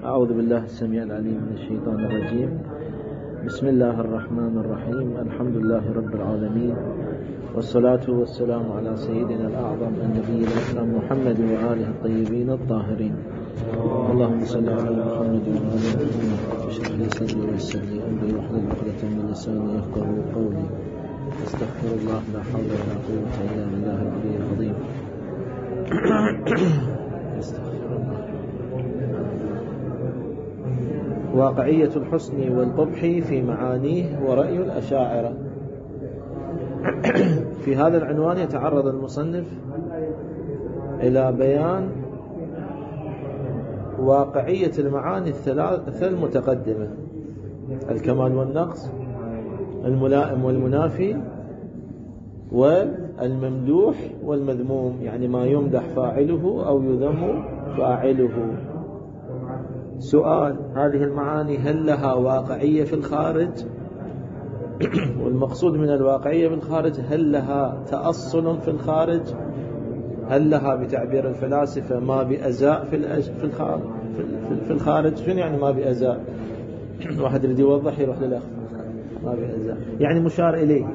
أعوذ بالله السميع العليم من الشيطان الرجيم. بسم الله الرحمن الرحيم. الحمد لله رب العالمين، والصلاة والسلام على سيدنا الأعظم النبي الأكرم محمد وآله الطيبين الطاهرين. اللهم صل على محمد وآله محمد. اشرح لي صدري ويسر لي أمري واحلل عقدة من لساني يفقهوا قولي. استغفر الله، لا حول ولا قوة إلا بالله العلي العظيم. استغفر الله. واقعية الحسن والقبح في معانيه ورأي الأشاعرة. في هذا العنوان يتعرض المصنف إلى بيان واقعية المعاني الثلاثة المتقدمة: الكمال والنقص، الملائم والمنافي، والممدوح والمذموم، يعني ما يمدح فاعله أو يذم فاعله. سؤال: هذه المعاني هل لها واقعية في الخارج؟ والمقصود من الواقعية في الخارج هل لها تأصل في الخارج؟ هل لها بتعبير الفلاسفة ما بأزاء في الخارج؟ شنو يعني ما بأزاء؟ واحد يريد يوضح يروح للأخ. ما بأزاء يعني مشار إليه.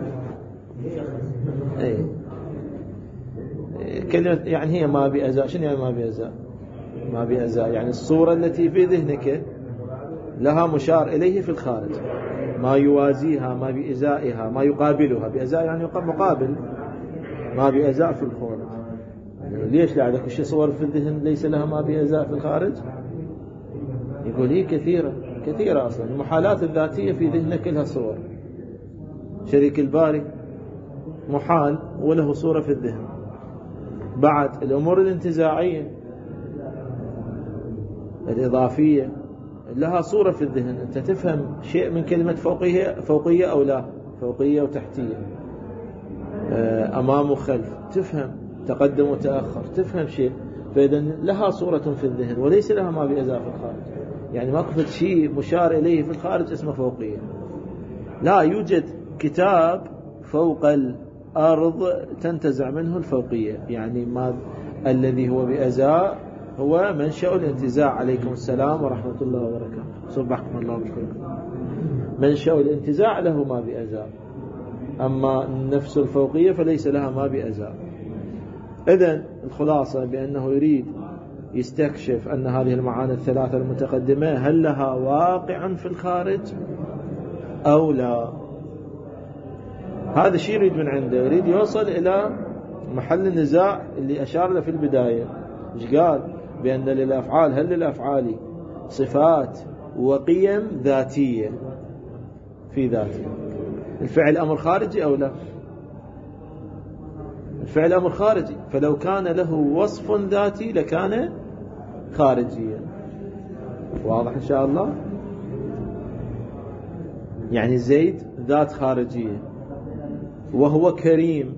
كلمة يعني هي ما بأزاء. شنو يعني ما بأزاء؟ ما بأزاء يعني الصورة التي في ذهنك لها مشار إليه في الخارج، ما يوازيها، ما بإزائها، ما يقابلها. بأزاء يعني مقابل. ما بأزاء في الخارج. ليش لا عندك شيء صور في الذهن ليس لها ما بأزاء في الخارج؟ يقول هي كثيرة أصلا. المحالات الذاتية في ذهنك لها صور. شريك الباري محال وله صورة في الذهن. بعد الأمور الانتزاعية الإضافية لها صورة في الذهن. أنت تفهم شيء من كلمة فوقية أو لا، فوقية وتحتية، أمام وخلف، تفهم تقدم وتأخر، تفهم شيء. فإذا لها صورة في الذهن وليس لها ما بأزاء في الخارج. يعني ما كفت شيء مشار إليه في الخارج اسمه فوقية. لا يوجد كتاب فوق الأرض تنتزع منه الفوقية. يعني ما الذي هو بأزاء هو منشأ الانتزاع. عليكم السلام ورحمة الله وبركاته. صبحكم الله بالخير. منشأ الانتزاع له ما بأزاء، أما نفس الفوقية فليس لها ما بأزاء. إذن الخلاصة بأنه يريد يستكشف أن هذه المعاني الثلاثة المتقدمة هل لها واقعا في الخارج أو لا. هذا الشيء يريد من عنده، يريد يوصل إلى محل النزاع اللي أشار له في البداية. إيش قال؟ بأن للأفعال، هل للأفعال صفات وقيم ذاتية في ذاته؟ الفعل أمر خارجي أو لا؟ الفعل أمر خارجي، فلو كان له وصف ذاتي لكان خارجيا. واضح إن شاء الله؟ يعني زيد ذات خارجية وهو كريم،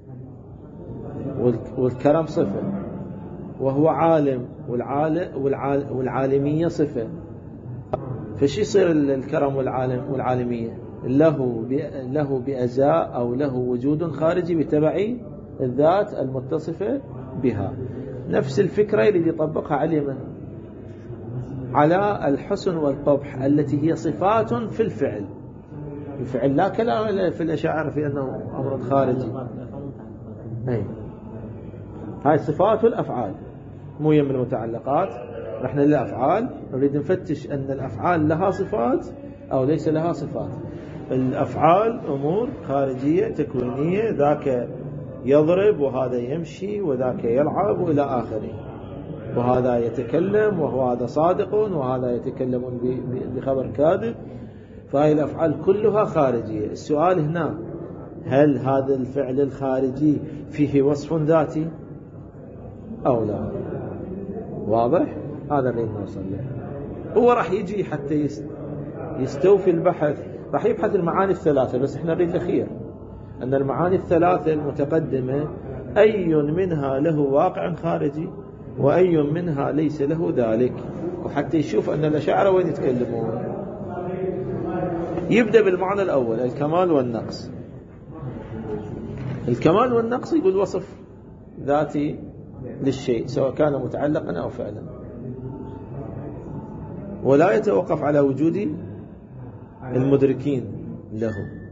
والكرم صفة، وهو عالم، والعالمية صفة. فشي يصير الكرم والعالمية؟ له بأزاء أو له وجود خارجي بتبع الذات المتصفة بها. نفس الفكرة يريد يطبقها على من؟ على الحسن والقبح التي هي صفات في الفعل. الفعل لا كلام في الأشاعرة في أنه أمر خارجي. هاي صفات الأفعال، مو يم المتعلقات. نحن للأفعال نريد نفتش أن الأفعال لها صفات أو ليس لها صفات. الأفعال أمور خارجية تكوينية، ذاك يضرب وهذا يمشي وذاك يلعب وإلى آخره، وهذا يتكلم وهذا صادق وهذا يتكلم بخبر كاذب. فهي الأفعال كلها خارجية. السؤال هنا: هل هذا الفعل الخارجي فيه وصف ذاتي أو لا؟ واضح؟ هذا اللي نوصل له. هو راح يجي حتى يستوفي البحث، راح يبحث المعاني الثلاثة، بس احنا نريد الأخير أن المعاني الثلاثة المتقدمة أي منها له واقع خارجي وأي منها ليس له ذلك، وحتى يشوف أن الأشاعرة وين يتكلمون. يبدأ بالمعنى الأول: الكمال والنقص. الكمال والنقص يقول وصف ذاتي للشيء سواء كان متعلقا أو فعلا. ولا يتوقف على وجود المدركين له.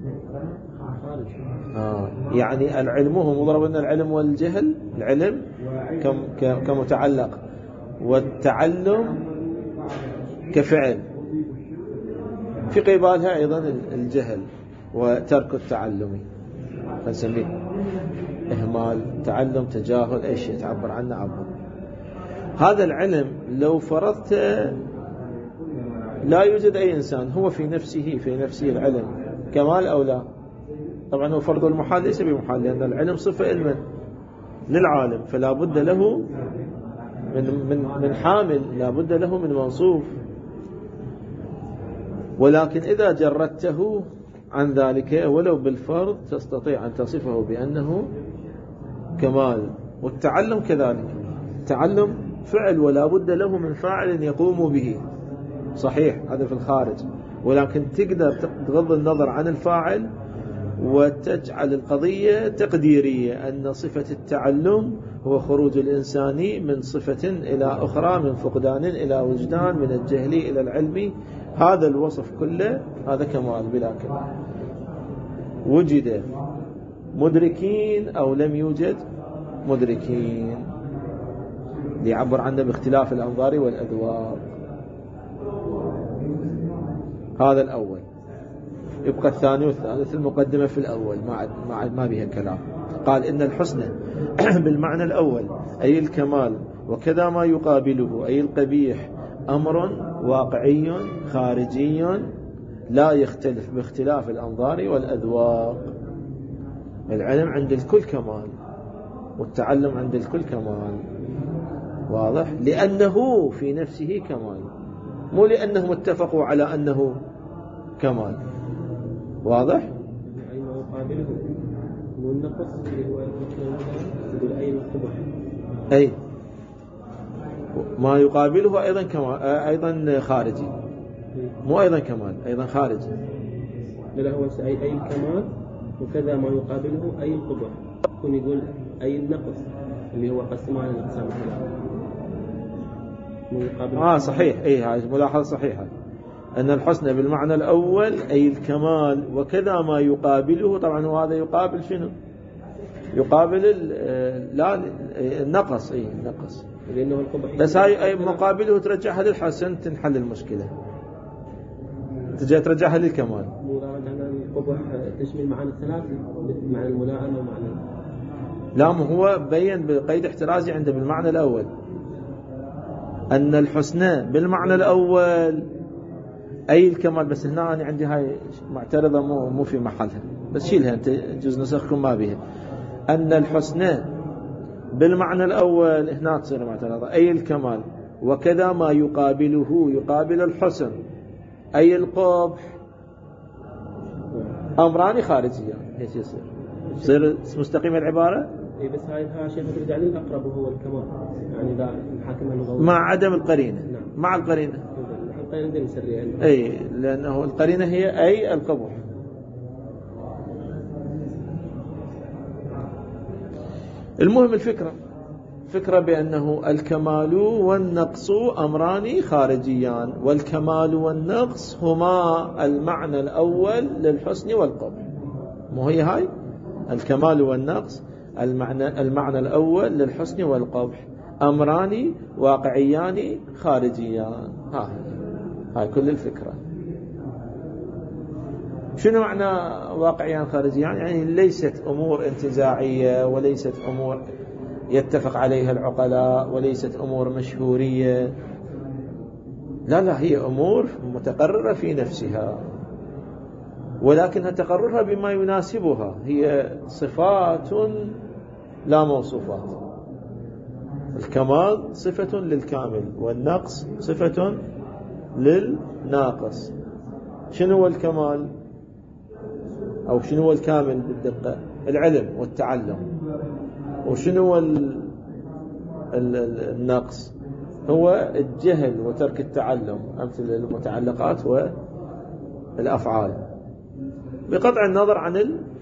يعني العلم هو مضرب أن العلم والجهل، العلم كمتعلق، والتعلم كفعل، في قبالها أيضا الجهل وترك التعلم، فنسميه إهمال، تعلم، تجاهل، أي شيء تعبر عنه عبر. هذا العلم لو فرضت لا يوجد أي إنسان هو في نفسه العلم كمال أو لا، طبعا هو فرض المحال ليس بمحال، لأن العلم صفة علما للعالم، فلا بد له من حامل، لا بد له من موصوف. ولكن إذا جردته عن ذلك ولو بالفرض تستطيع أن تصفه بأنه كمال. والتعلم كذلك، التعلم فعل ولا بد له من فاعل يقوم به، صحيح هذا في الخارج، ولكن تقدر تغض النظر عن الفاعل وتجعل القضية تقديرية، أن صفة التعلم هو خروج الإنسان من صفة إلى أخرى، من فقدان إلى وجدان، من الجهل إلى العلم. هذا الوصف كله هذا كمال بلا كمال. وجد مدركين أو لم يوجد مدركين، ليعبر عنه باختلاف الأنظار والأذواق. هذا الأول. يبقى الثاني والثالث، المقدمة في الأول ما بها كلام. قال إن الحسن بالمعنى الأول أي الكمال، وكذا ما يقابله أي القبيح، أمر واقعي خارجي لا يختلف باختلاف الأنظار والأذواق. العلم عند الكل كمال، والتعلم عند الكل كمال، واضح؟ لأنه في نفسه كمال، مو لأنهم اتفقوا على أنه كمال، واضح؟ أي ما يقابله والنقص اللي هو يقول أي القبح، أي ما يقابله أيضا كمال، أيضا خارجي، مو أيضا كمال، أيضا خارجي. لا هو أي الكمال، وكذا ما يقابله أي القبح، يكون يقول أي النقص اللي هو قسم على الأقسام الثلاثة. صحيح، هذه ملاحظة صحيحة، أن الحسن بالمعنى الأول أي الكمال، وكذا ما يقابله. طبعا وهذا يقابل شنو؟ يقابل لا النقص، النقص، لأنه القبح، بس هاي مقابله ترجعها للحسن تنحل المشكلة، تجي ترجعها للكمال. مراد أن القبح تشمل معاني الثلاثة، معنى الملائمة ومعنى، لا هو بين بقيد احترازي عنده بالمعنى الأول، أن الحسنى بالمعنى الأول أي الكمال. بس هنا أنا عندي هاي معترضة مو في محلها، بس شيلها أنت، جزء نسخكم ما بها. أن الحسنى بالمعنى الأول هنا تصير معترضة، أي الكمال، وكذا ما يقابله، يقابل الحسن أي القبح، أمران خارجيان. ايش يصير مستقيم العبارة؟ بس هاي شيء ترجع للأقرب وهو الكمال، يعني لا نحاكمها مع عدم القرينة. نعم. مع القرينة، القرينة نسريها، لأنه القرينة هي أي القبح. المهم فكرة بأنه الكمال والنقص أمران خارجيان، والكمال والنقص هما المعنى الأول للحسن والقبح. مو هي هاي الكمال والنقص المعنى الأول للحسن والقبح، أمران واقعيان خارجيان. هاي كل الفكرة. شنو معنى واقعيان خارجيان؟ يعني ليست أمور انتزاعية، وليست أمور يتفق عليها العقلاء، وليست أمور مشهورية، لا هي أمور متقررة في نفسها، ولكنها تقررها بما يناسبها، هي صفات لا موصوفات. الكمال صفة للكامل، والنقص صفة للناقص. شنو هو الكمال أو شنو هو الكامل بالدقة؟ العلم والتعلم. وشنو هو النقص؟ هو الجهل وترك التعلم، أمثل المتعلقات والأفعال، بقطع النظر عن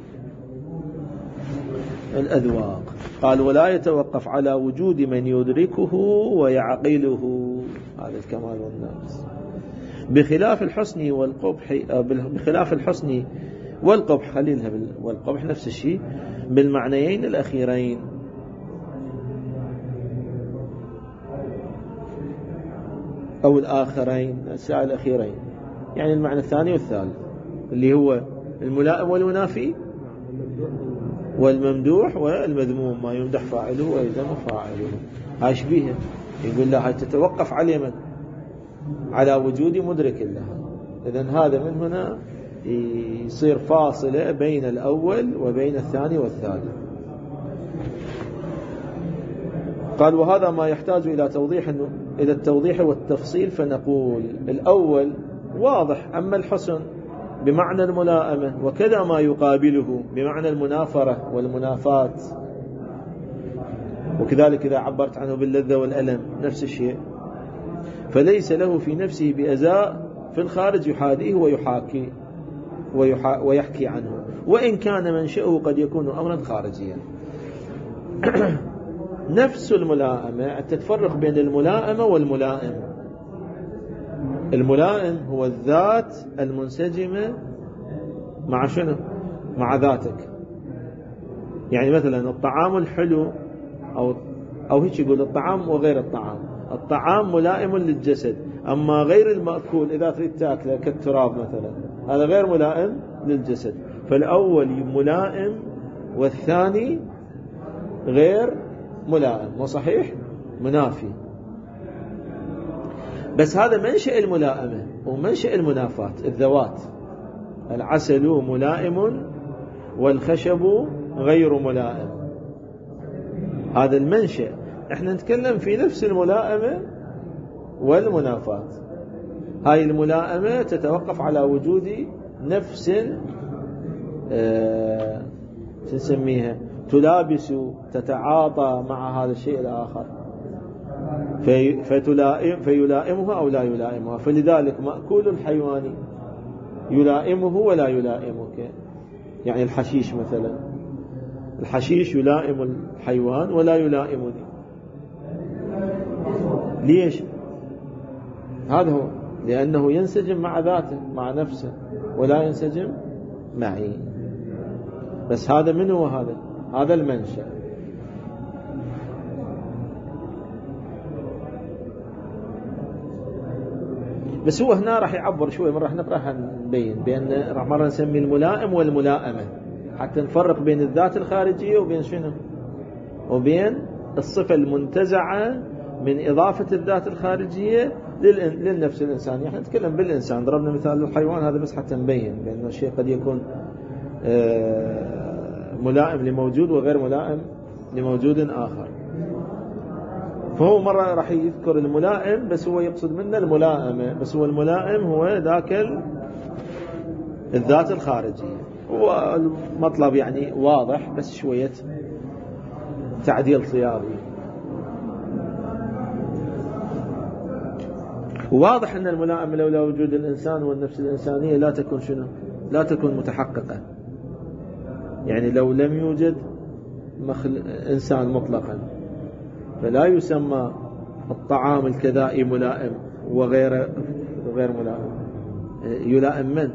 الأذواق. قال ولا يتوقف على وجود من يدركه ويعقله. هذا الكمال والنقص. بخلاف الحسن والقبح خليلها والقبح نفس الشيء بالمعنيين الأخيرين. أو الآخرين الساعة الأخيرين، يعني المعنى الثاني والثالث اللي هو الملائم والمنافي والممدوح والمذموم، ما يمدح فاعله ويذم فاعله. هاي شبيهه، يقول له هاي تتوقف على من؟ على وجود مدرك لها. إذن هذا من هنا يصير فاصلة بين الأول وبين الثاني والثالث. قال وهذا ما يحتاج إلى التوضيح والتفصيل، فنقول الأول واضح، أما الحسن بمعنى الملائمة وكذا ما يقابله بمعنى المنافرة والمنافات، وكذلك إذا عبرت عنه باللذة والألم نفس الشيء، فليس له في نفسه بأزاء في الخارج يحاديه ويحكي عنه، وإن كان منشأه قد يكون أمرا خارجيا. نفس الملائمة تتفرق بين الملائمة والملائم. الملائم هو الذات المنسجمة مع شنو؟ مع ذاتك. يعني مثلا الطعام الحلو أو هيك يقول الطعام وغير الطعام. الطعام ملائم للجسد، أما غير المأكول إذا تريد تأكله كالتراب مثلا هذا غير ملائم للجسد. فالأول ملائم والثاني غير ملائم، مو صحيح؟ منافي. بس هذا منشأ الملائمة ومنشأ المنافاة الذوات. العسل ملائم والخشب غير ملائم، هذا المنشأ. احنا نتكلم في نفس الملائمة والمنافاة. هاي الملائمة تتوقف على وجود نفس تسميها تلابس تتعاطى مع هذا الشيء الآخر، فيلائمها أو لا يلائمها. فلذلك مأكول الحيوان يلائمه ولا يلائمك. يعني الحشيش مثلا، الحشيش يلائم الحيوان ولا يلائمني. ليش؟ هذا هو، لأنه ينسجم مع ذاته مع نفسه ولا ينسجم معي. بس هذا من هو؟ هذا المنشأ. بس هو هنا راح يعبر شوي، من راح نقرأها نبين بأن مرة نسمي الملائم والملائمة حتى نفرق بين الذات الخارجية وبين شنو؟ وبين الصفة المنتزعة من إضافة الذات الخارجية للنفس الإنسانية. احنا نتكلم بالإنسان، ضربنا مثال الحيوان هذا بس حتى نبين بأن الشيء قد يكون ملائم لموجود وغير ملائم لموجود آخر. فهو مرة راح يذكر الملائم بس هو يقصد منه الملائمة، بس هو الملائم هو ذاك الذات الخارجية. هو المطلب يعني واضح، بس شوية تعديل صياغي. واضح أن الملائمة لولا وجود الإنسان والنفس الإنسانية لا تكون شنو؟ لا تكون متحققة. يعني لو لم يوجد إنسان مطلقا فلا يسمى الطعام الكذائي ملائم وغير ملائم. يلائم من؟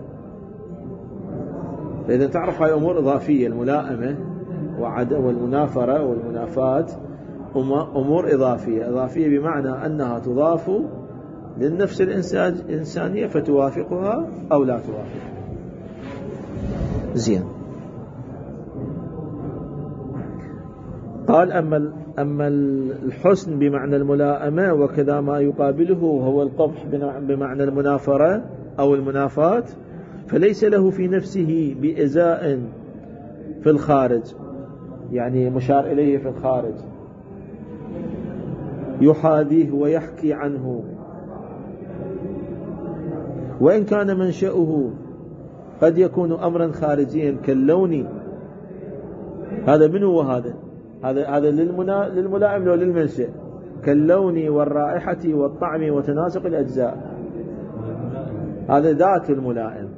فإذا تعرف هاي أمور إضافية، الملائمة والمنافرة والمنافاة أمور إضافية بمعنى أنها تضاف للنفس الإنسانية فتوافقها أو لا توافقها. زين. قال أما الحسن بمعنى الملائمة وكذا ما يقابله وهو القبح بمعنى المنافرة أو المنافاة، فليس له في نفسه بإزاء في الخارج، يعني مشار إليه في الخارج، يحاذيه ويحكي عنه، وإن كان منشأه قد يكون أمرا خارجيا كاللون. هذا من هو؟ هذا للملائم لو للمنشأ؟ كاللون والرائحة والطعم وتناسق الأجزاء. هذا ذات الملائم.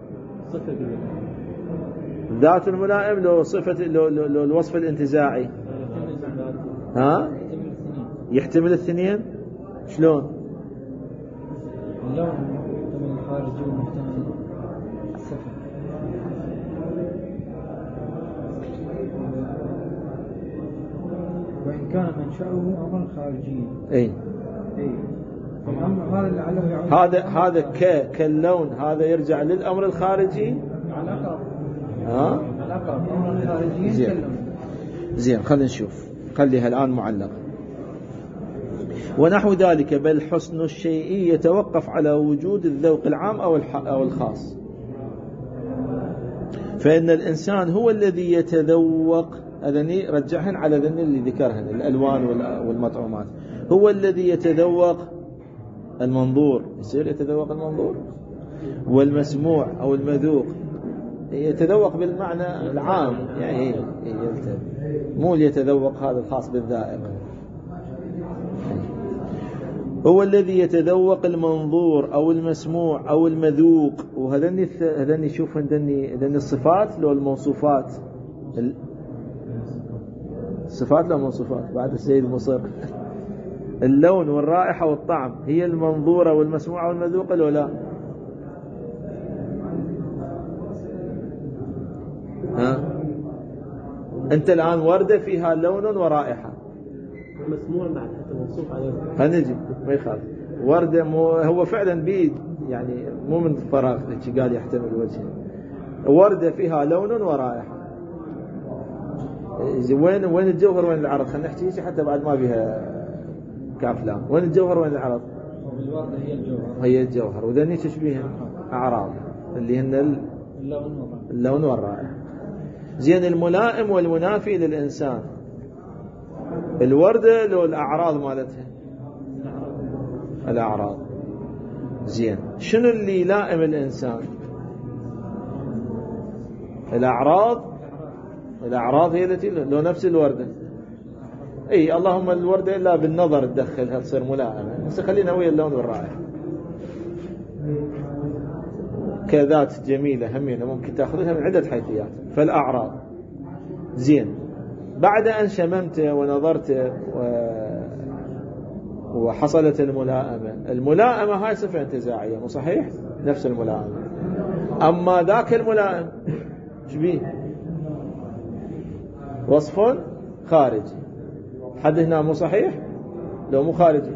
ذات الملائم لو صفة لو الوصف الانتزاعي يحتمل الاثنين. شلون؟ خارجي ومحتمل السفر. وإن كان منشأه أمر خارجي. أي. هذا لعله يعود. هذا كاللون هذا يرجع للأمر الخارجي. على الأقرب أمر خارجي كاللون. زين خلينا نشوف. خليها الآن معلقة. ونحو ذلك بل حسن الشيء يتوقف على وجود الذوق العام أو الخاص. فإن الإنسان هو الذي يتذوق، أذني رجعهن على ذن اللي ذكرهن الألوان والمطعومات، هو الذي يتذوق المنظور، يصير يتذوق المنظور، والمسموع أو المذوق يتذوق بالمعنى العام، يعني مو يتذوق هذا الخاص بالذائق. هو الذي يتذوق المنظور أو المسموع أو المذوق. وهذني شوف هذني الصفات لو الموصوفات، الصفات لو الموصوفات بعد السيد مصر. اللون والرائحة والطعم هي المنظورة والمسموعة والمذوقة لو لا؟ أنت الآن وردة فيها لون ورائحة، مسموع بعد حتى موصوف عليه. هنجي ما يخالف. وردة هو فعلا بيد، يعني مو من فراغ قال يحتمل وجهه. وردة فيها لون ورائحة. وين الجوهر وين العرض؟ خلينا نحكي حتى بعد ما بها كافلام. وين الجوهر وين العرض؟ الوردة هي الجوهر. وذني تشبيه أعراض اللي هن اللون والرائحة. زين الملائم والمنافي للإنسان، الوردة لو الأعراض مالتها الأعراض. زين شنو اللي يلائم الإنسان؟ الأعراض هي التي لو نفس الوردة. اي اللهم الوردة إلا بالنظر تدخلها تصير ملائمة، بس خلينا ويا اللون والرائحة. كذات جميلة همينة ممكن تأخذها من عدة حيثيات. فالأعراض. زين بعد أن شممت ونظرت وحصلت الملائمة هاي صفة انتزاعية، مو صحيح؟ نفس الملائمة. أما ذاك الملائم شبيه وصف خارجي. حد هنا مو صحيح لو مو خارجي؟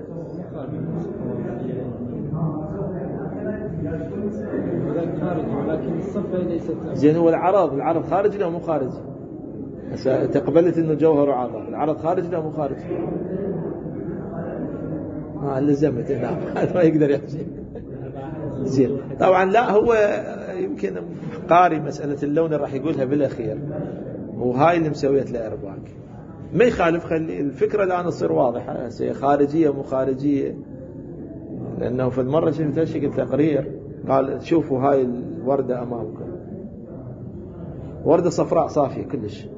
زين هو العرض خارجي لو مو خارجي؟ تقبلت انه جوهر وعرض، العرض خارجي لو مو خارجي؟ لزمت هنا هذا ما يقدر يحكي. زين طبعا لا هو يمكن قاري مسألة اللون راح يقولها بالأخير، وهاي اللي مسويت له إرباك. ما يخالف، خلي الفكرة الآن تصير واضحة، خارجية مو خارجية. لأنه في المرة شفت شكل تقرير قال شوفوا هاي الوردة أمامكم، وردة صفراء صافية كلش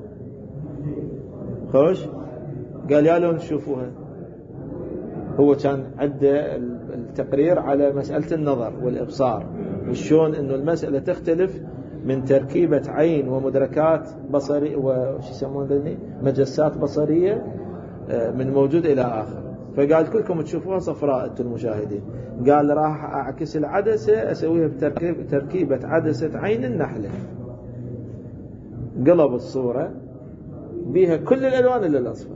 خوش. قال يا لون تشوفوها. هو كان عنده التقرير على مسألة النظر والإبصار، وشون إنه المسألة تختلف من تركيبة عين ومدركات بصري وش يسمون ذني مجسات بصرية من موجود إلى آخر. فقال كلكم تشوفوها صفراء أنتم المشاهدين. قال راح أعكس العدسة أسويها بتركيبة عدسة عين النحلة. قلب الصورة بيها كل الألوان إلا الأصفر.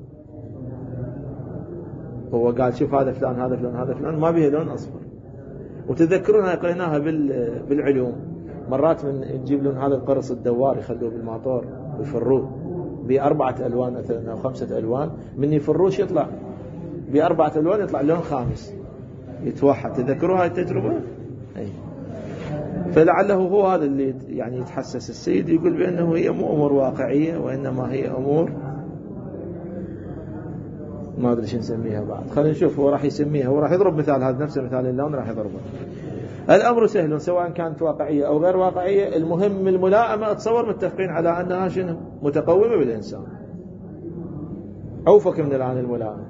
هو قال شوف هذا فلان هذا فلان هذا فلان ما بيها لون أصفر. وتذكرونها قريناها بالعلوم مرات من يجيب لهم هذا القرص الدوار يخلوه بالماطور ويفروه ب4 ألوان مثلا أو 5 ألوان، من يفروش يطلع ب4 ألوان يطلع لون خامس يتوحد. تذكروا هاي التجربة؟ أي. فلعله هو هذا اللي يعني يتحسس السيد يقول بأنه هي مو أمور واقعية، وإنما هي أمور ما أدري شو نسميها بعد. خلينا نشوف هو راح يسميها، هو راح يضرب مثال هذا نفس مثال اللون راح يضربه. الأمر سهل سواء كانت واقعية أو غير واقعية، المهم الملائمة. أتصور متفقين على أنها شنو متقومة بالإنسان. أوفق من الآن الملائمة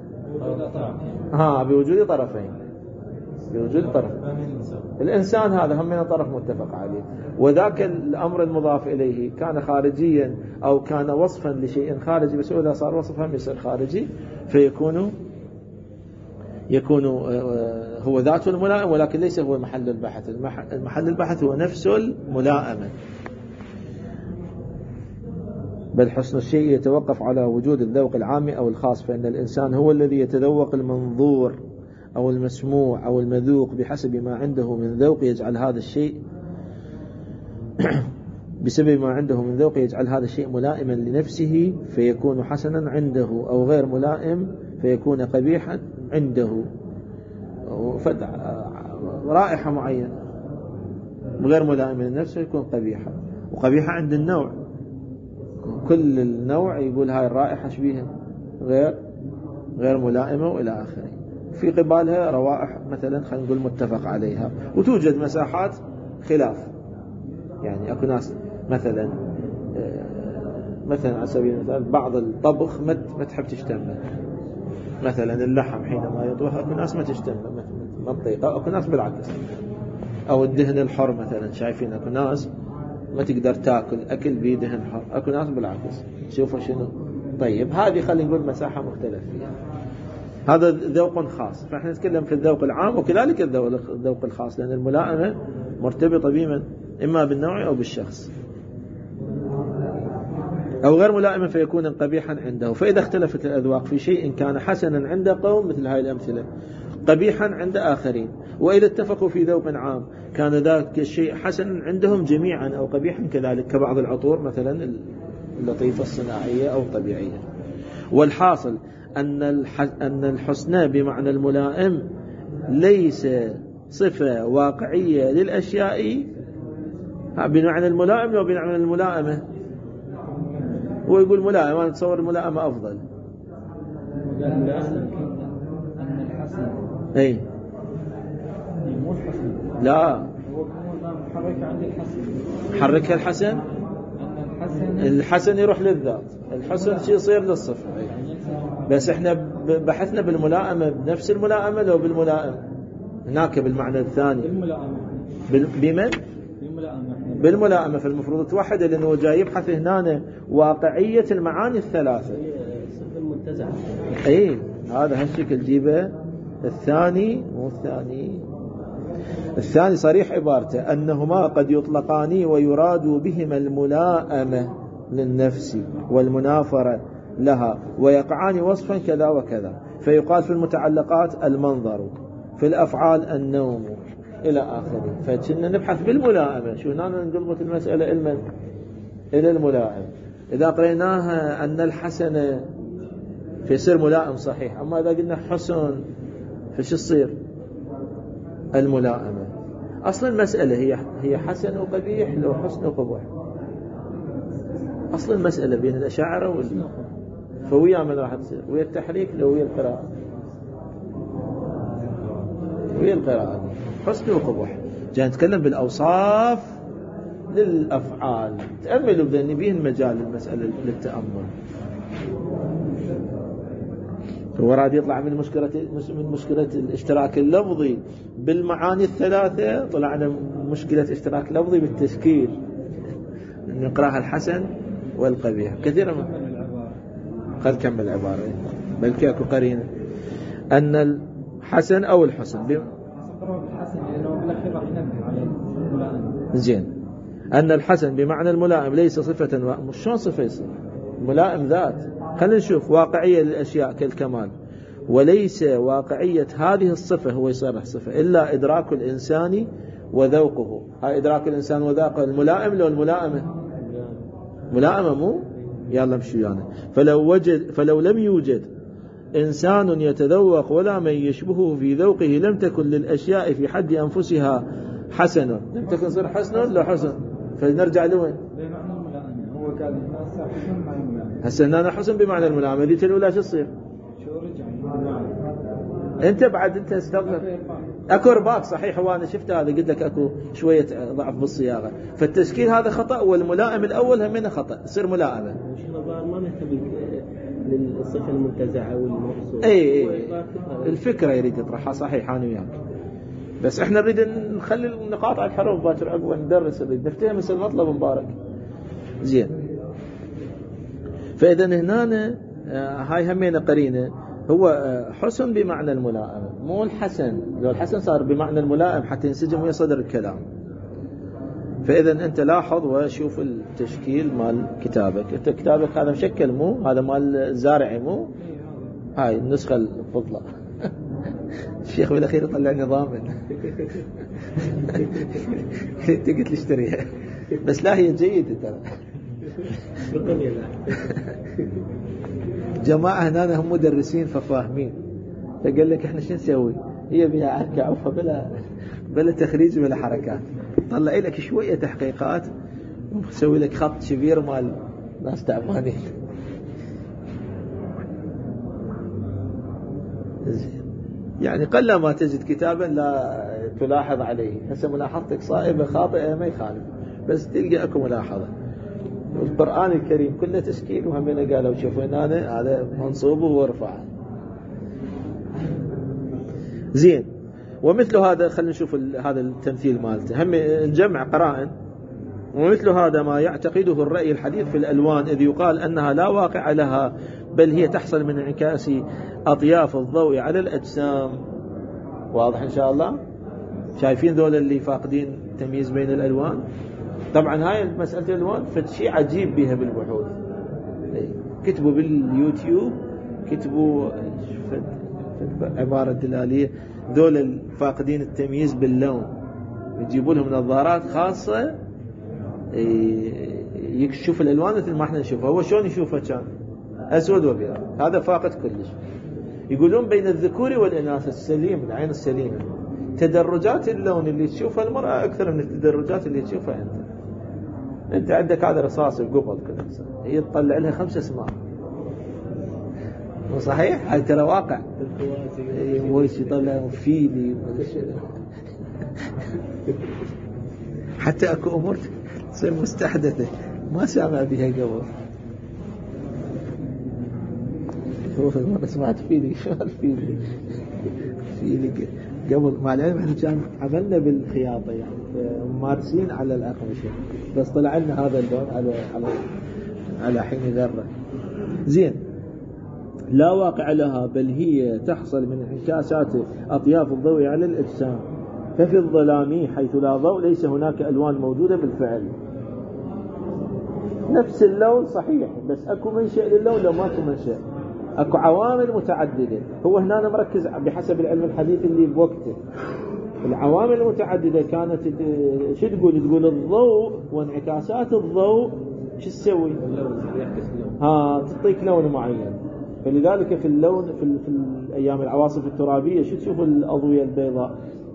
بوجود طرفين، بوجود طرف. الإنسان هذا هم من طرف متفق عليه، وذاك الأمر المضاف إليه كان خارجيا أو كان وصفا لشيء خارجي، بس إذا صار وصف هم يصير خارجي فيكون يكون هو ذاته الملائم، ولكن ليس هو محل البحث. محل البحث هو نفس الملائمة. بل حسن الشيء يتوقف على وجود الذوق العام أو الخاص، فإن الإنسان هو الذي يتذوق المنظور أو المسموع أو المذوق بحسب ما عنده من ذوق، يجعل هذا الشيء بسبب ما عنده من ذوق يجعل هذا الشيء ملائما لنفسه فيكون حسنا عنده، أو غير ملائم فيكون قبيحا عنده. رائحة معينة غير ملائمة لنفسه يكون قبيحة، وقبيحة عند النوع. كل النوع يقول هاي الرائحة شبيهة غير ملائمة وإلى آخره. في قبالها روائح مثلا خلينا نقول متفق عليها، وتوجد مساحات خلاف. يعني أكو ناس مثلا على سبيل المثال بعض الطبخ ما تحب تشتمه، مثلا اللحم حينما يطبخ أكو ناس ما تشتمه منطقة، أكو ناس بالعكس. أو الدهن الحر مثلا، شايفين أكو ناس ما تقدر تاكل أكل بدهن حر، أكو ناس بالعكس. شوفوا شنو. طيب هذه خلينا نقول مساحة مختلف فيها، هذا ذوق خاص. فإحنا نتكلم في الذوق العام وكذلك الذوق الخاص، لأن الملائمة مرتبطة بمن؟ إما بالنوع أو بالشخص. أو غير ملائمة فيكون قبيحا عنده. فإذا اختلفت الأذواق في شيء كان حسنا عند قوم مثل هاي الأمثلة، قبيحا عند آخرين، وإذا اتفقوا في ذوق عام كان ذاك الشيء حسنا عندهم جميعا أو قبيحا كذلك، كبعض العطور مثلا اللطيفة الصناعية أو الطبيعية. والحاصل أن الحسن بمعنى الملائم ليس صفة واقعية للأشياء بمعنى الملائم لو بمعنى الملائمة. هو يقول ملائم، أنا أتصور الملائمة أفضل. أن الحسن أي مو الحسن، لا هو محرك عند الحسن، حركها الحسن. أن الحسن يروح للذات، الحسن شيء يصير للصفة. بس احنا بحثنا بالملائمة بنفس الملائمة لو بالملائم هناك بالمعنى الثاني بالملائمة. بمن؟ بالملائمة. فالمفروض توحد، لأنه جاي يبحث هنا واقعية المعاني الثلاثة. صفة المنتزع. اي هذا هالشكل جيبه. الثاني صريح عبارته أنهما قد يطلقان ويراد بهما الملائمة للنفس والمنافرة لها، ويقعان وصفا كذا وكذا. فيقال في المتعلقات المنظر، في الأفعال النوم، إلى آخره. فكنا نبحث بالملائمة. شو هنا نقلبت المسألة إلى الملائم. إذا قريناها أن الحسن فيصير ملائم صحيح، أما إذا قلنا حسن فش يصير؟ الملائمة. أصل المسألة هي حسن وقبيح لو حسن وقبح. أصل المسألة بين الأشاعرة فويا من راح تصير؟ ويا التحريك لو ويا القراءة؟ ويا القراءة. حسن وقبح. جاي نتكلم بالأوصاف للأفعال. تأملوا بأن بيه المجال المسألة للتأمل. وراد يطلع من مشكلة الاشتراك اللفظي بالمعاني الثلاثة، طلعنا مشكلة اشتراك لفظي بالتشكيل، نقراها الحسن والقبيح كثيرا. خذ كمل العبارة بل كاكو قرينة أن الحسن أو الحسن زين. أن الحسن بمعنى الملائم ليس صفة شلون صفة يصير؟ ملائم ذات. خلينا نشوف واقعية للأشياء كالكمال، وليس واقعية هذه الصفة هو يصير صفة إلا إدراك الإنسان وذوقه. هاي إدراك الإنسان وذوقه الملائم لو الملائمة ملائمة مو يلا مشي يعني. فلو لم يوجد إنسان يتذوق ولا من يشبهه في ذوقه لم تكن للأشياء في حد أنفسها حسن. لم تكن صير حسن لا حسن. فنرجع لوين؟ بمعنى الملائمة. هو قال حسن مع الملائمة. هسه أنا حسن بمعنى الملائمة. ذيك الأولى شو تصير؟ شو رجع؟ أنت بعد أنت استغفر. أكو رباك صحيح. وأنا شفت هذا قلت لك أكو شوية ضعف بالصياغة. فالتشكيل هذا خطأ، والملائم الأول همينه خطأ يصير ملائمة. مش الظاهر ما نهتم للصفة المنتزعة والمقصود. أي الفكرة يريد يطرحها صحيح. أنا وياك بس احنا نريد نخلي النقاط على الحروف باكر عقب ندرس نريد نفتهم مثل مطلب مبارك زين. فإذا هنا هاي همينه قرينة هو حسن بمعنى الملائمة. مو الحسن. لو الحسن صار بمعنى الملائم حتى ينسجم ويا صدر الكلام. فإذا أنت لاحظ وشوف التشكيل مال كتابك. أنت كتابك هذا مشكل، مو هذا مال الزارعي، مو هاي النسخة الفضلة. الشيخ بالأخير يطلع نظاما. أنت قلت لي اشتريها، بس لا هي جيدة ترى. جماعة هنا هم مدرسين ففاهمين، فقال لك احنا شو نسوي؟ هي بها عركة عوفة بلا تخريج ولا حركات. طلع لك شوية تحقيقات وسوي لك خط شبير مال ناس تعبانين. يعني قل ما تجد كتابا لا تلاحظ عليه. هسه ملاحظتك صائبة خاطئة ما يخالف، بس تلقى اكو ملاحظة. القرآن الكريم كله تشكيل، وهمنا قالوا شوفوا هذا منصوبه وارفع. زين. ومثل هذا خلينا نشوف هذا التمثيل مالته، هم الجمع قرائن. ومثل هذا ما يعتقده الرأي الحديث في الألوان، إذ يقال أنها لا واقع لها، بل هي تحصل من انعكاس أطياف الضوء على الأجسام. واضح إن شاء الله؟ شايفين ذول اللي فاقدين تمييز بين الألوان؟ طبعا هاي مسألة الألوان فشي عجيب بها بالبحوث. كتبوا باليوتيوب، كتبوا عبارة دلالية، ذول الفاقدين التمييز باللون يجيبوا لهم نظارات خاصة يكشف الألوان مثل ما احنا نشوفها. هو شلون يشوفها؟ كان أسود وأبيض، هذا فاقد كلش. يقولون بين الذكور والإناث السليم، العين السليمة، تدرجات اللون اللي تشوفها المرأة أكثر من التدرجات اللي تشوفها أنت. أنت عندك هذا رصاص قبل كل إنسان، هي تطلع لها 5 أسماء. مو صحيح؟ هاي ترى واقع. وش يطلع فيلي حتى أكو أمور تصير مستحدثة ما سامع بها قبل. مرة سمعت فيلي، شو الفيلي؟ فيلي قبل مع العلم احنا كان عملنا بالخياطة يعني مارسين على الأقمشة، بس طلع لنا هذا اللون على حين ذرة. زين. لا واقع لها، بل هي تحصل من انعكاسات أطياف الضوء على الأجسام. ففي الظلام حيث لا ضوء ليس هناك ألوان موجودة بالفعل. نفس اللون صحيح، بس أكو منشأ للون لو ماكو منشأ. أكو عوامل متعددة. هو هنا مركز بحسب العلم الحديث اللي بوقته. العوامل المتعددة كانت شو تقول الضوء وانعكاسات الضوء شو تسوي؟ تعطيك لون معين. فلذلك في اللون في الأيام العواصف الترابية شو تشوف الأضوية البيضاء؟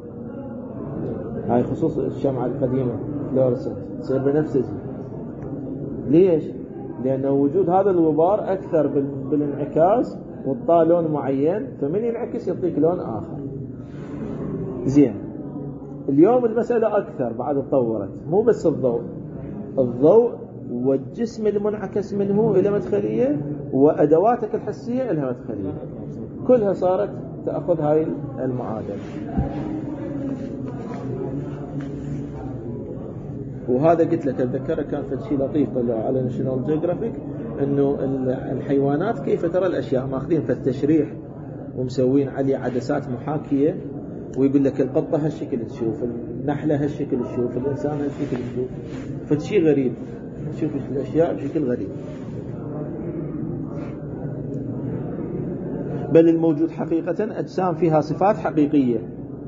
هاي خصوص الشمعة القديمة فلورسنت تصير بنفسجي. ليش؟ لأنه وجود هذا الغبار أكثر بالانعكاس والطا لون معين، فمن ينعكس يعطيك لون آخر. زين. اليوم المسألة أكثر بعد تطورت، مو بس الضوء والجسم المنعكس منه إلى مدخلية، وأدواتك الحسية إلى مدخلية، كلها صارت تأخذ هاي المعادلة. وهذا قلت لك أتذكره كان في شيء لطيف طلعوا على ناشونال جيوغرافيك، إنه الحيوانات كيف ترى الأشياء، ماخذين في التشريح ومسوين عليه عدسات محاكية، ويقول لك القطة هالشكل تشوف، النحلة هالشكل تشوف، الإنسان هالشكل تشوف. فشيء غريب، تشوف الأشياء بشكل غريب. بل الموجود حقيقة أجسام فيها صفات حقيقية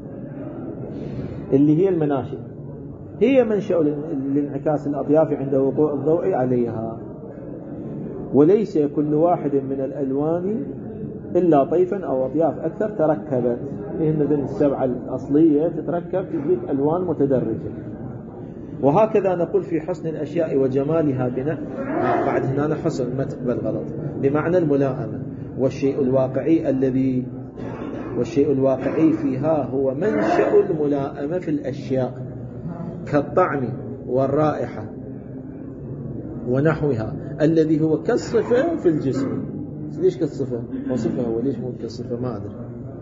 اللي هي المناشئ، هي منشأ لانعكاس الأطياف عند وقوع الضوء عليها. وليس كل واحد من الألوان إلا طيفا أو أطياف أكثر تركبت. هن ذن السبعة الأصلية تتركب تجيب ألوان متدرجة. وهكذا نقول في حسن الأشياء وجمالها بناء بعد هنا حسن ما تقبل غلط بمعنى الملائمة. والشيء الواقعي فيها هو منشأ الملائمة في الأشياء كالطعم والرائحة ونحوها، الذي هو كالصفة في الجسم. ليش كالصفة؟ وصفة هو ليش مو كالصفة؟ ما أدري.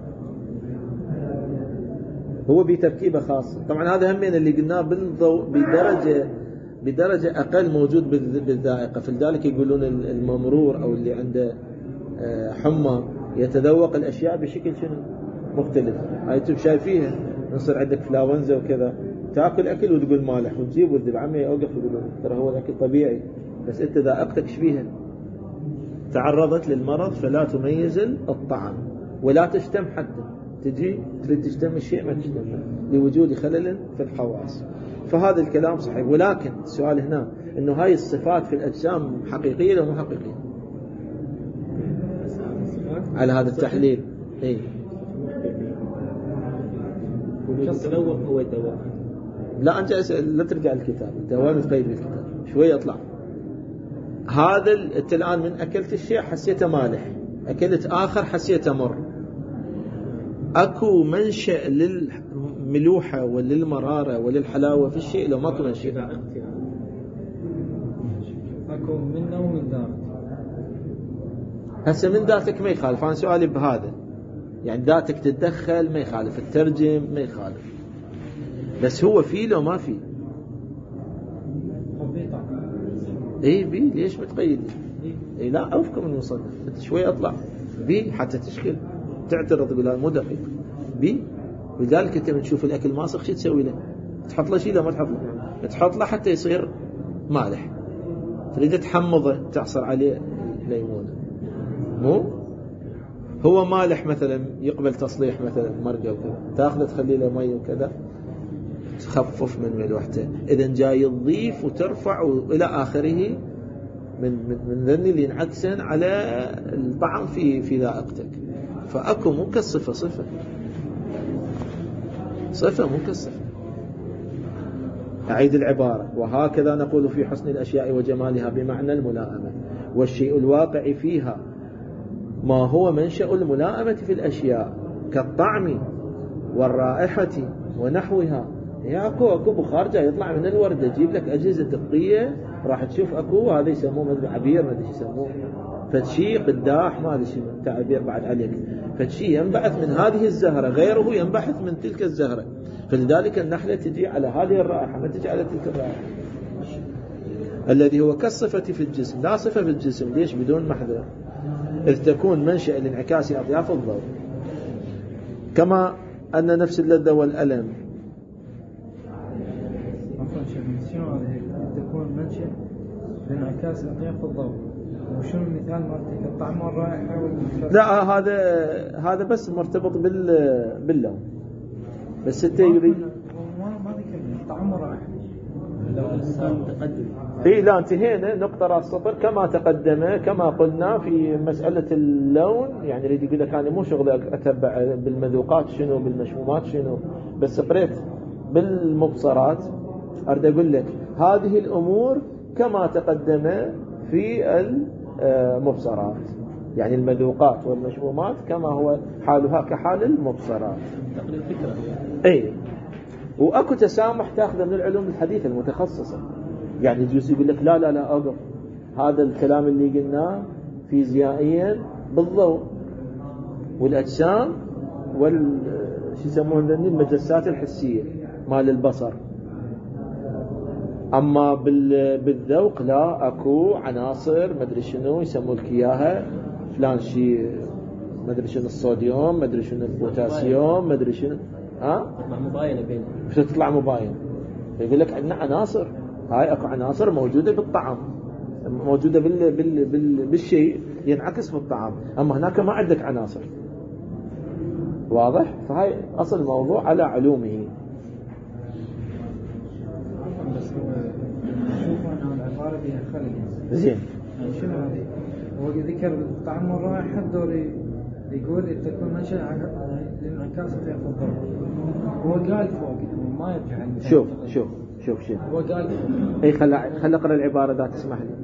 هو بتركيبة خاصة. طبعا هذا همين اللي قلناه بالضوء بدرجة أقل موجود بالذائقة. فلذلك يقولون الممرور أو اللي عنده حمى يتذوق الأشياء بشكل شنو؟ مختلف. هاي انتم شايفيها، يصير عندك فلاونزا وكذا، تاكل اكل وتقول مالح، وتجيب وتذب عمي يوقف يقول ترى هو الاكل طبيعي، بس انت ذائقتك ايش فيها؟ تعرضت للمرض فلا تميز الطعام ولا تشتم، حتى تجي تريد تشتم الشيء ما تشتمه لوجود خلل في الحواس. فهذا الكلام صحيح، ولكن السؤال هنا انه هاي الصفات في الاجسام حقيقيه ولا مو حقيقيه؟ على هذا التحليل اي التذوق هو الدواء. لا انت لا ترجع الكتاب، انت وين تقيد بالكتاب شويه اطلع. هذا انت الان من اكلت الشيء حسيته مالح، اكلت اخر حسيته مر، اكو منشأ للملوحه وللمراره وللحلاوه في الشيء لو ماكو منشأ؟ اكو منه ومن ذاك. هسه من ذاتك ما يخالف، انا سؤالي بهذا يعني ذاتك تتدخل ما يخالف، الترجم ما يخالف، بس هو فيه لو ما فيه؟ اي بي، ليش متقيد؟ اي لا اوفكم من المصنف، انت شوي اطلع بي حتى تشكل تعترض بلا مو دقيق بي. ولذلك انت من تشوف الاكل ماسخ شو تسوي له؟ تحط له شيء لا ما تحط له؟ تحط له حتى يصير مالح، تريد تحمضه تعصر عليه ليمونه، مو هو مالح مثلا يقبل تصليح مثلا مرقه وكذا، تاخذه تخلي له مي وكذا تخفف من ملوحته. اذا جاي تضيف وترفع الى اخره من ذني اللي ينعكسن على الطعم في ذائقتك. فاكو مو كالصفه، صفه مو كالصفه. اعيد العباره: وهكذا نقول في حسن الاشياء وجمالها بمعنى الملائمه، والشيء الواقع فيها ما هو منشأ الملائمة في الأشياء كالطعم والرائحة ونحوها. اكو بخار جاي يطلع من الوردة، جيب لك أجهزة طبية راح تشوف اكو هذا يسموه عبير ما ادري ايش يسموه، فتشي قداح ما ادري شيء تعبير بعد عليك، فتشي ينبعث من هذه الزهرة، غيره ينبعث من تلك الزهرة، فلذلك النحلة تجي على هذه الرائحة ما تجي على تلك الرائحة. الذي هو كالصفة في الجسم، لا صفة في الجسم. ليش؟ بدون محذور، إذ تكون منشأ لانعكاس أطياف الضوء، كما أن نفس اللذة والألم تكون منشأ لانعكاس أطياف الضوء. وشنو المثال مرتك الطعم والرائحة والمشترك؟ لا هذا بس مرتبط باللون، بس انت يريد ما ذكر الطعم والرائحة. في لا انتهينا نقطة راس سطر كما تقدم، كما قلنا في مسألة اللون. يعني يريد يقول لك أنا مو شغل أتبع بالمذوقات شنو بالمشمومات شنو، بس قريت بالمبصرات. أريد أقول لك هذه الأمور كما تقدم في المبصرات، يعني المذوقات والمشمومات كما هو حالها كحال المبصرات. تقرير فكرة أي، وأكو تسامح تأخذ من العلوم الحديثة المتخصصة. يعني يجوز يقول لك لا أوقف، هذا الكلام اللي قلناه فيزيائيا بالضوء والأجسام شو يسمون المجسات الحسية مال البصر، أما بالذوق لا، أكو عناصر مدري شنو يسمون لك إياها فلان شيء مدري شنو الصوديوم مدري شنو البوتاسيوم مدري شنو تطلع مباينة بينهم، تطلع مباين. يقول لك عندنا عناصر، هاي اكو عناصر موجودة بالطعام، موجودة بالشيء ينعكس في الطعام، اما هناك ما عندك عناصر. واضح؟ فهاي اصل الموضوع على علومه. بس هو شوف أنا العبارة بها خلل زين، يعني شنو هذه؟ هو ذكر الطعم والرائحة الدوري يقول تكون منشأ لانعكاس أطياف الضوء. هو قال فوق ما يرجع عن شوف هو قال اي خل اقرا العبارة ذات تسمح لي.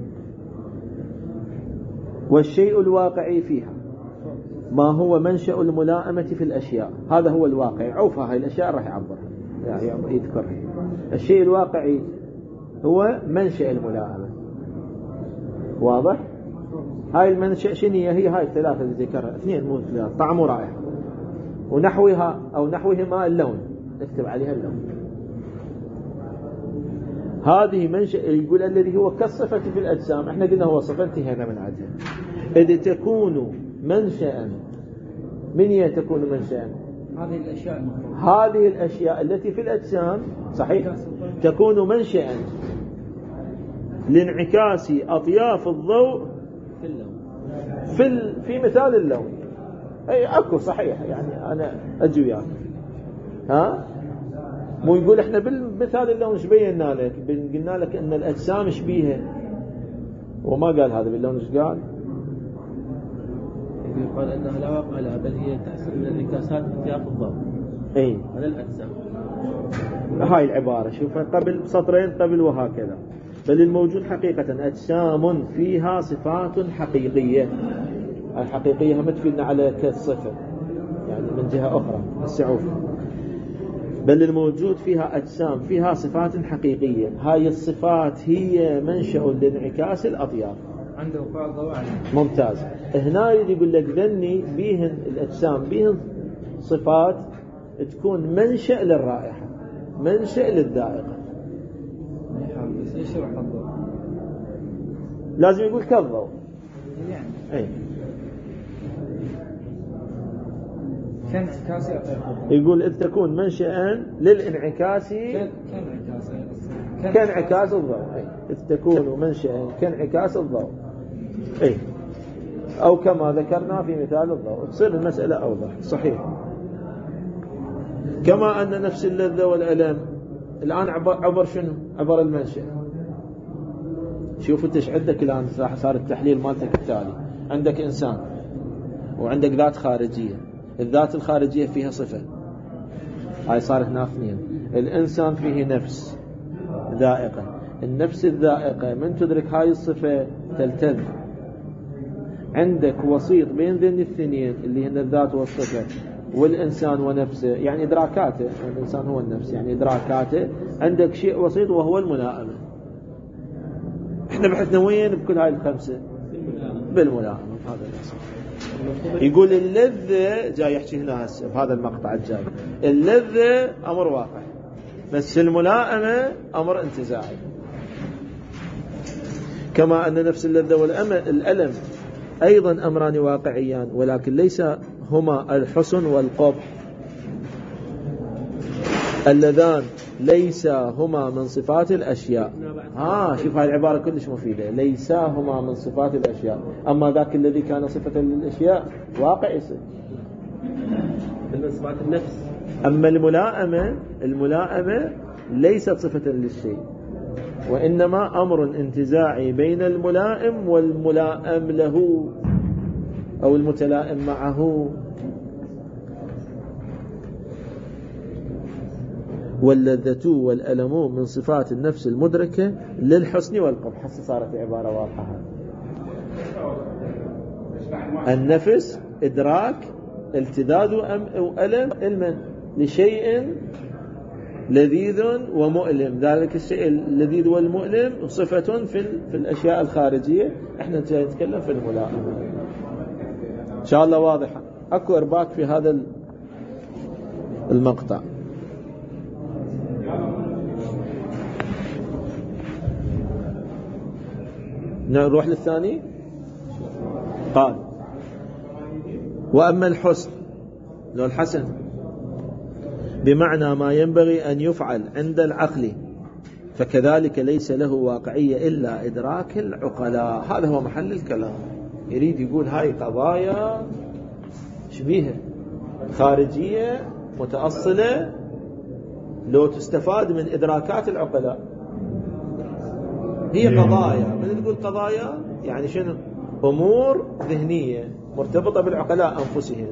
والشيء الواقعي فيها ما هو منشأ الملائمة في الأشياء، هذا هو الواقع. عوفها هاي الأشياء راح يعبر يعني يذكر. الشيء الواقعي هو منشأ الملائمة. واضح؟ هاي المنشأ شنو هي؟ هاي الثلاثة اللي ذكرها، اثنين مو ثلاثة، طعم ورائحة ونحوها أو نحوهما اللون، اكتب عليها اللون. هذه منشأ يقول الذي هو كالصفة في الأجسام. احنا قلنا هو صفة انتهينا من عدها. إذ تكون منشأ، من هي تكون منشأ؟ هذه الأشياء المفروض. هذه الأشياء التي في الأجسام صحيح تكون منشأ لانعكاس أطياف الضوء في اللون في مثال اللون. أي أكو صحيح، يعني أنا أجي وياك ها مو يقول إحنا بالمثال اللون إيش بينا لك؟ قلنا لك إن الأجسام شبيهة، وما قال هذا باللون إيش قال؟ يقال أنها لا واقع لها، بل هي تحصل من انعكاسات أطياف الضوء أي على الأجسام. هاي العبارة شوف قبل سطرين قبل وهكذا. بل الموجود حقيقة أجسام فيها صفات حقيقية. الحقيقية هم تفيدنا على كالصفة يعني من جهة أخرى السعوف. بل الموجود فيها أجسام فيها صفات حقيقية، هاي الصفات هي منشأ لانعكاس الأطياف. عنده وقوع الضوء عليه. ممتاز. هنا يقول لك ذني بيهن الأجسام بيهن صفات تكون منشأ للرائحة، منشأ للذائقة. بس يشرح الضوء لازم يقول كالضوء يعني. أي. كان انعكاس يقول إذ تكون منشأ للانعكاس كانعكاس الضوء. أي. إذ تكون منشأ كانعكاس الضوء. أي. أو كما ذكرنا في مثال الضوء، تصير المسألة أوضح. صحيح. كما أن نفس اللذة والألم الآن عبر شنو؟ عبر المنشأ. شوف انت ايش عندك الآن صار التحليل مالتك التالي. عندك إنسان وعندك ذات خارجية، الذات الخارجية فيها صفة، هاي صار هنا اثنين. الإنسان فيه نفس ذائقة، النفس الذائقة من تدرك هاي الصفة تلتذ. عندك وسيط بين ذين الاثنين اللي هن الذات والصفة والإنسان ونفسه، يعني إدراكاته. الإنسان هو النفس يعني إدراكاته. عندك شيء وسيط وهو الملائمة. احنا بحثنا وين بكل هاي الخمسة؟ بالملائمة. هذا الأصل. يقول اللذة جاي يحكي هنا هسه بهذا المقطع الجاي، اللذة أمر واقع، بس الملائمة أمر انتزاعي. كما أن نفس اللذة والألم أيضا أمران واقعيان، ولكن ليس هما الحسن والقبح اللذان ليس هما من صفات الأشياء. شوف هاي العبارة كلش مفيدة. ليس هما من صفات الأشياء، أما ذاك الذي كان صفة للأشياء واقع يصير من صفات النفس. أما الملائمة ليست صفة للشيء، وإنما أمر انتزاعي بين الملائم والملائم له أو المتلائم معه. واللذة والألم من صفات النفس المدركة للحسن والقبح. حتى صارت عبارة واضحة. النفس إدراك التذاذ وألم علما لشيء لذيذ ومؤلم. ذلك الشيء اللذيذ والمؤلم صفة في الأشياء الخارجية. احنا نتكلم في الملائمة. إن شاء الله واضحة. أكو إرباك في هذا المقطع. نروح للثاني. قال وأما الحسن لو الحسن بمعنى ما ينبغي أن يفعل عند العقل، فكذلك ليس له واقعية إلا إدراك العقلاء. هذا هو محل الكلام. يريد يقول هاي قضايا شبيهة خارجية متأصلة لو تستفاد من إدراكات العقلاء. هي قضايا، من تقول قضايا يعني شنو؟ أمور ذهنية مرتبطة بالعقلاء أنفسهم،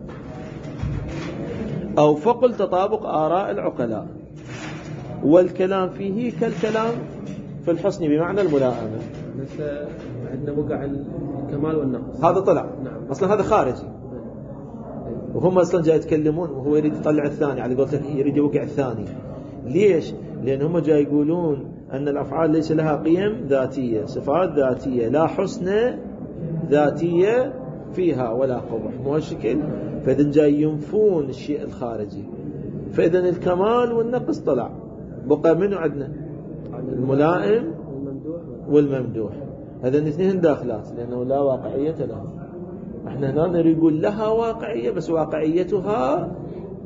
أو فقل تطابق آراء العقلاء. والكلام فيه كالكلام في الحسن بمعنى الملائمة. بس عندنا وقع الكمال والنقص. هذا طلع. نعم. أصلا هذا خارجي، وهم أصلا جاي يتكلمون وهو يريد يطلع الثاني على قولتك، يريد يوقع الثاني. ليش؟ لأن هم جاي يقولون أن الأفعال ليس لها قيم ذاتية، صفات ذاتية، لا حسن ذاتية فيها ولا قبح، مو هالشكل. فإذن جاي ينفون الشيء الخارجي. فإذن الكمال والنقص طلع، بقى منه عندنا الملائم والممدوح. هذا الاثنين داخلات لأنه لا واقعية لها. احنا هنا نريد نقول لها واقعية، بس واقعيتها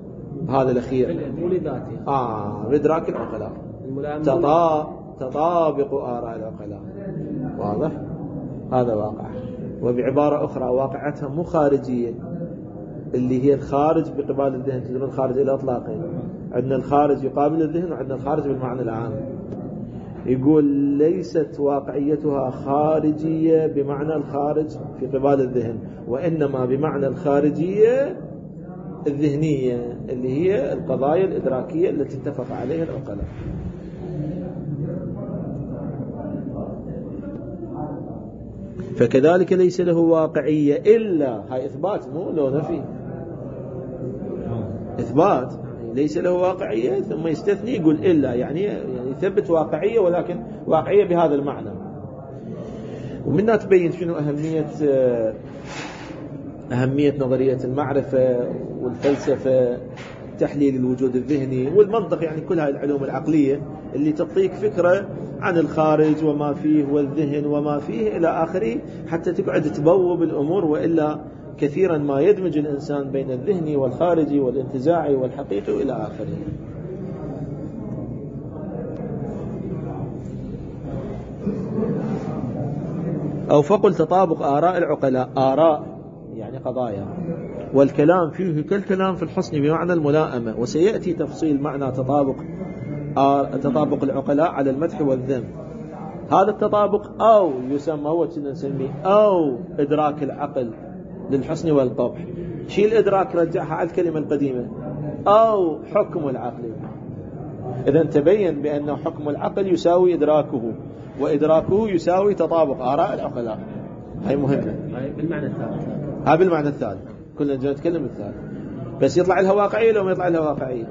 هذا الأخير مو لذاته بإدراك العقلاء، تطابق آراء العقلاء. واضح؟ هذا واقع. وبعبارة أخرى واقعتها مو خارجية، اللي هي الخارج بقبال الذهن. تدرون الخارج إلى إطلاقين، عندنا الخارج يقابل الذهن وعندنا الخارج بالمعنى العام. يقول ليست واقعيتها خارجية بمعنى الخارج في قبال الذهن، وإنما بمعنى الخارجية الذهنية اللي هي القضايا الإدراكية التي اتفق عليها العقلاء. فكذلك ليس له واقعية إلا، هاي إثبات مو لو نفي، إثبات ليس له واقعية ثم يستثني يقول إلا، يعني يثبت واقعية ولكن واقعية بهذا المعنى. ومنها تبين شنو أهمية نظرية المعرفة والفلسفة، تحليل الوجود الذهني والمنطق، يعني كل هذه العلوم العقلية اللي تعطيك فكرة عن الخارج وما فيه والذهن وما فيه إلى آخره، حتى تقعد تبوب الأمور. وإلا كثيرا ما يدمج الإنسان بين الذهني والخارجي والانتزاعي والحقيقي إلى آخره. أو فقل تطابق آراء العقلاء، آراء يعني قضايا، والكلام فيه كالكلام في الحسن بمعنى الملائمة. وسيأتي تفصيل معنى تطابق العقلاء على المدح والذم. هذا التطابق أو يسمى، هو نسميه أو إدراك العقل للحسن والقبح. شيء الإدراك رجعها على الكلمة القديمة، أو حكم العقل. إذن تبين بأن حكم العقل يساوي إدراكه، وإدراكه يساوي تطابق آراء العقلاء. هاي مهمة. بالمعنى الثالث. ها بالمعنى الثالث، كلنا جاي نتكلم الثالث، بس يطلع لها واقعية لو ما يطلع لها واقعية.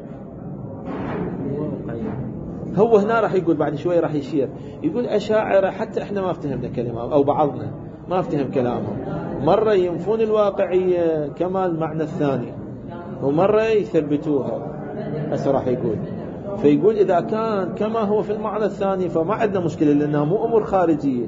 هو هنا راح يقول بعد شوي، راح يشير يقول أشاعرة حتى إحنا ما افتهمنا كلمة، أو بعضنا ما افتهم كلامهم. مرة ينفون الواقعية كما المعنى الثاني، ومرة يثبتوها. هسه راح يقول، فيقول إذا كان كما هو في المعنى الثاني فما عندنا مشكلة، لأنها مو أمور خارجية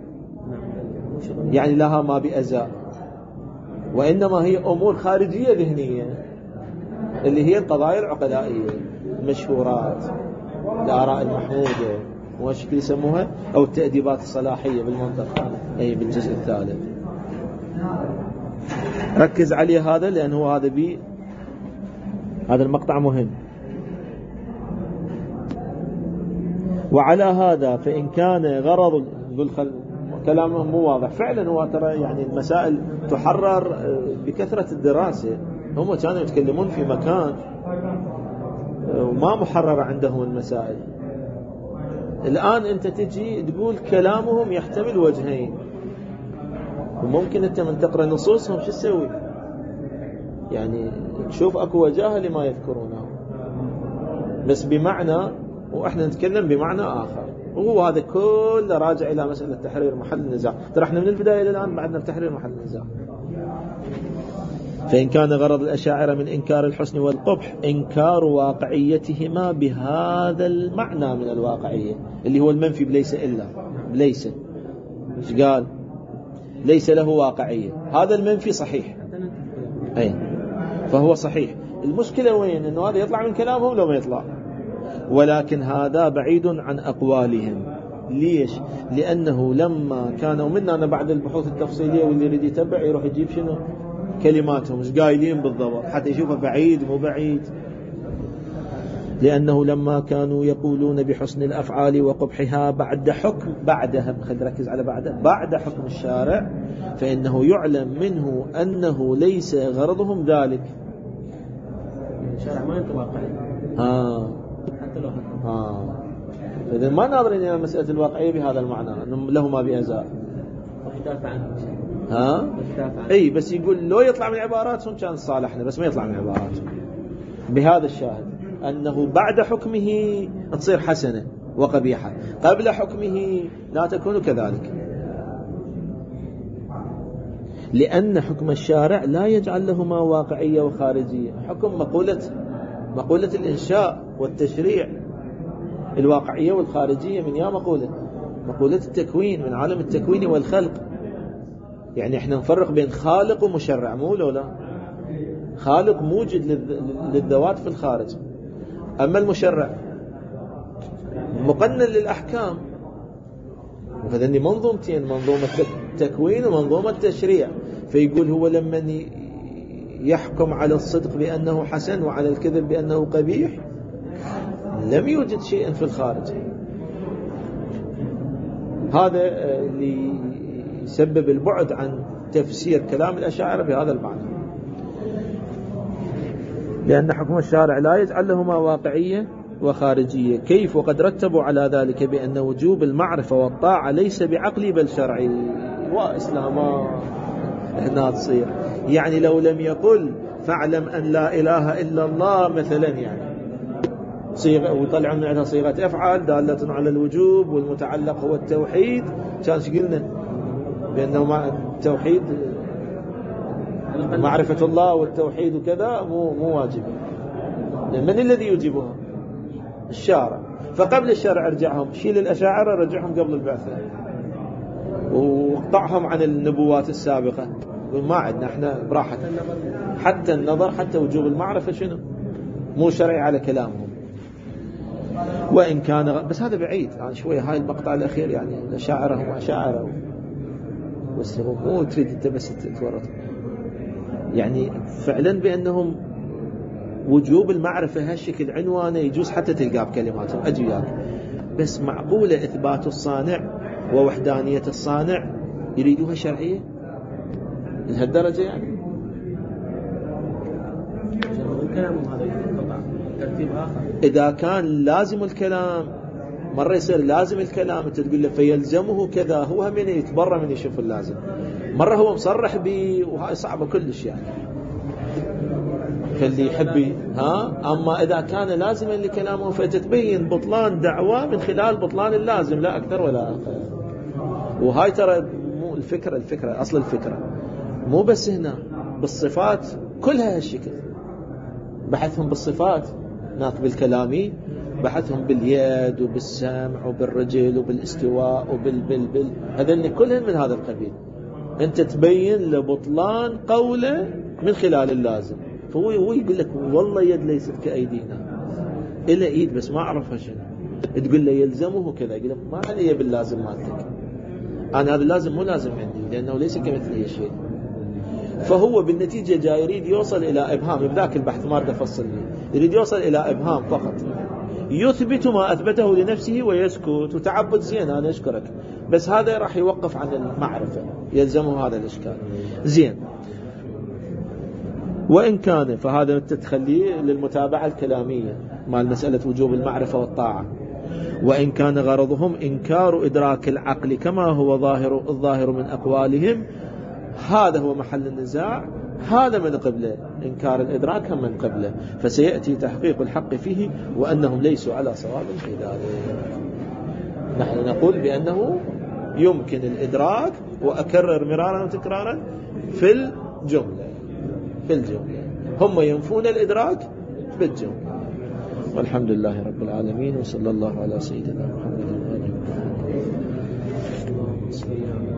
يعني لها ما بأزاء، وإنما هي أمور خارجية ذهنية اللي هي القضايا العقلائية المشهورات، الآراء المحمودة وش يسموها، أو التأديبات الصلاحية بالمنطق، أي بالجزء الثالث. ركز عليه هذا، لأنه هذا المقطع مهم. وعلى هذا فإن كان غرض، كلامه مو واضح فعلا. هو ترى يعني المسائل تحرر بكثرة الدراسة، هم كانوا يتكلمون في مكان وما محررة عندهم المسائل. الآن أنت تجي تقول كلامهم يحتمل وجهين، وممكن أنت من تقرأ نصوصهم شو تسوي؟ يعني تشوف أكو وجاهة لما يذكرونه بس بمعنى، وإحنا نتكلم بمعنى آخر. وهو هذا كله راجع إلى مسألة تحرير محل النزاع. ترى إحنا من البداية إلى الآن بعدنا في تحرير محل النزاع. فإن كان غرض الأشاعرة من إنكار الحسن والقبح إنكار واقعيتهما بهذا المعنى من الواقعية اللي هو المنفي بليس إلا، بليس إيش قال؟ ليس له واقعية. هذا المنفي صحيح، أي فهو صحيح. المشكلة وين؟ إنه هذا يطلع من كلامهم لو ما يطلع، ولكن هذا بعيد عن أقوالهم. ليش؟ لأنه لما كانوا منا، أنا بعد البحوث التفصيلية واللي يريد يتبع يروح يجيب شنو كلماتهم ايش قايلين بالضبط حتى يشوفه بعيد مو بعيد. لأنه لما كانوا يقولون بحسن الأفعال وقبحها بعد حكم، بعدها خلي ركز على بعد حكم الشارع، فإنه يعلم منه أنه ليس غرضهم ذلك. الشارع ما يتوقع حتى لو إذن ما ناظرين إلى مسألة الواقعية بهذا المعنى أنه له ما بأزاء. اي بس يقول لو يطلع من عباراتهم كان صالحنا، بس ما يطلع من عباراتهم بهذا الشاهد أنه بعد حكمه تصير حسنة وقبيحة، قبل حكمه لا تكون كذلك، لأن حكم الشارع لا يجعل لهما واقعية وخارجية. حكم مقولة الإنشاء والتشريع، الواقعية والخارجية من مقولة التكوين، من عالم التكوين والخلق. يعني احنا نفرق بين خالق ومشرع، مو لولا خالق موجد للذوات في الخارج. أما المشرع مقنن للأحكام، وهذني منظومتين، منظومة التكوين ومنظومة التشريع. فيقول هو لما يحكم على الصدق بأنه حسن وعلى الكذب بأنه قبيح لم يوجد شيء في الخارج. هذا اللي يسبب البعد عن تفسير كلام الأشاعرة بهذا المعنى، لأن حكم الشارع لا يجعل لهما واقعية وخارجية. كيف وقد رتبوا على ذلك بأن وجوب المعرفة والطاعة ليس بعقلي بل شرعي. وإسلاما هنا تصير يعني لو لم يقل فاعلم أن لا إله إلا الله مثلا، يعني صيغة ويطلع منها صيغة أفعال دالة على الوجوب والمتعلق هو التوحيد، كان قلنا بأنه التوحيد معرفة الله والتوحيد وكذا مو واجب. من الذي يجيبها؟ الشارع. فقبل الشارع ارجعهم، شيل الأشاعرة رجعهم قبل البعثة وقطعهم عن النبوات السابقة، وما عندنا احنا براحتنا. حتى النظر حتى وجوب المعرفة شنو مو شرعي على كلامهم. وإن كان بس هذا بعيد يعني شوية هاي المقطع الأخير، يعني الأشاعرة هم أشاعرة بس مو تريد انت بس تورط، يعني فعلا بأنهم وجوب المعرفة هالشكل عنوانه يجوز حتى تلقاه بكلماتهم أجيال، بس معقولة إثبات الصانع ووحدانية الصانع يريدوها شرعية لهالدرجة؟ يعني إذا كان لازم الكلام مرة يصير لازم الكلام أنت تقول له فيلزمه كذا، هو هم يتبرى من يشوف اللازم، مرة هو مصرح به وهاي صعبة كلش يعني فاللي يحب أما إذا كان لازما لكلامه فتتبين بطلان دعوة من خلال بطلان اللازم لا أكثر ولا أقل. وهاي ترى مو الفكرة أصل الفكرة مو بس هنا بالصفات كلها هالشكل، بحثهم بالصفات هناك بالكلامي، بحثهم باليد وبالسمع وبالرجل وبالاستواء وبال هذين كلهم من هذا القبيل. أنت تبين لبطلان قوله من خلال اللازم، فهو يقول لك والله يد ليست كأيدينا، إلا إيد بس ما أعرفها شنو، تقول له يلزمه كذا، يقول ما علي باللازم مالتك، أنا هذا اللازم مو لازم عندي لأنه ليس كمثله شيء. فهو بالنتيجة جاي يريد يوصل إلى إبهام، بذاك البحث ما أريد أفصل لي، يريد يوصل إلى إبهام فقط يثبت ما أثبته لنفسه ويسكت وتعبد. زين أنا أشكرك، بس هذا راح يوقف عن المعرفة، يلزمه هذا الإشكال. زين وإن كان فهذا تتخليه للمتابعة الكلامية مع مسألة وجوب المعرفة والطاعة. وإن كان غرضهم إنكار إدراك العقل كما هو الظاهر من أقوالهم، هذا هو محل النزاع، هذا من قبله إنكار الإدراك من قبله، فسيأتي تحقيق الحق فيه وأنهم ليسوا على صواب في ذلك. نحن نقول بأنه يمكن الإدراك، وأكرر مرارا وتكرارا في الجملة هم ينفون الإدراك بالجملة. والحمد لله رب العالمين، وصلى الله على سيدنا محمد وآله وصحبه.